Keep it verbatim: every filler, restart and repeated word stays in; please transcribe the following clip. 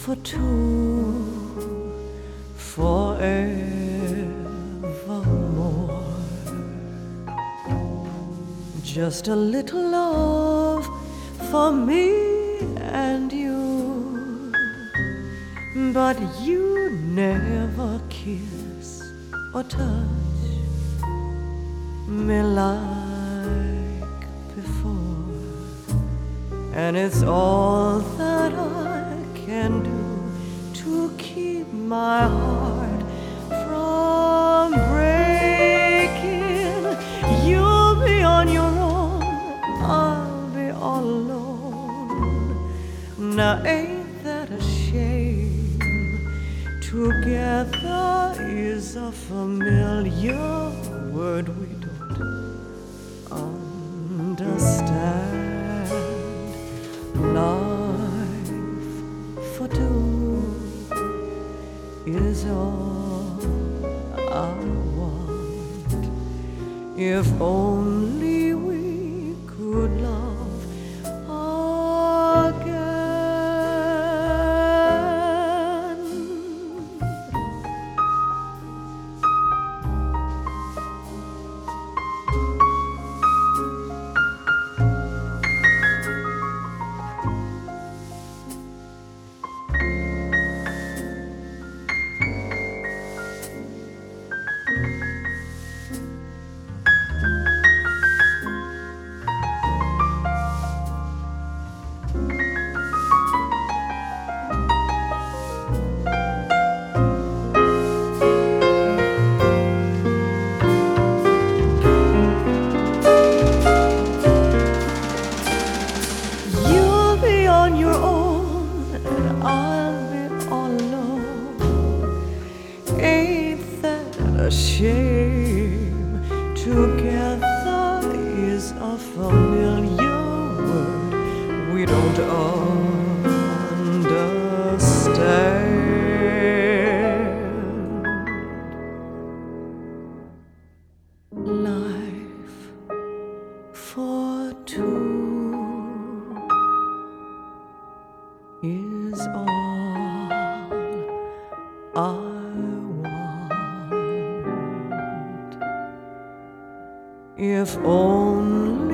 for two forevermore. Just a little love for me and you, but you never kiss or touch me like before, and it's all that I can do to keep my heart from breaking. You'll be on your own, I'll be all alone. Now ain't that a shame? Together is a familiar word we don't understand. Life for two is all I want. If only we could love again. On your own, and I'll be all alone. Ain't that a shame? Together is a familiar word we don't understand. Life for two is all I want. If only